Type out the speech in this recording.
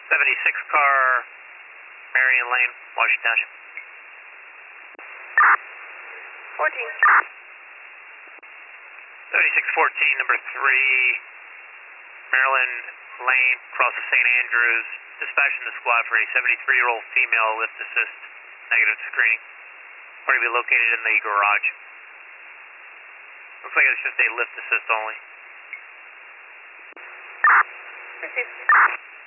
76 car, Marion Lane, Washington Township. 14. 7614, number 3, Maryland Lane, across of St. Andrews. Dispatching the squad for a 73-year-old female lift assist, negative screening. Where to be located in the garage. Looks like it's just a lift assist only. Received.